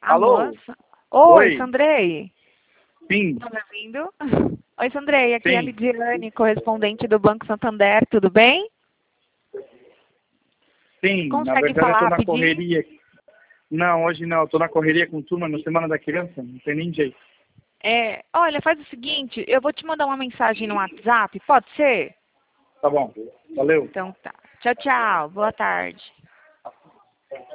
Alô? Alô? Oi, Oi. Sandrei. Sim, Tá me ouvindo? Oi, Sandrei. Aqui é a sim, Lidiane, correspondente do Banco Santander. Tudo bem? sim. Na Consegue verdade, eu falar tô na rapidinho? correria. Não, hoje não. Eu tô na correria com turma na Semana da Criança. Não tem nem jeito. Olha, faz o seguinte, eu vou te mandar uma mensagem no WhatsApp, pode ser? Tá bom. Valeu. Então tá. Tchau, tchau. Boa tarde.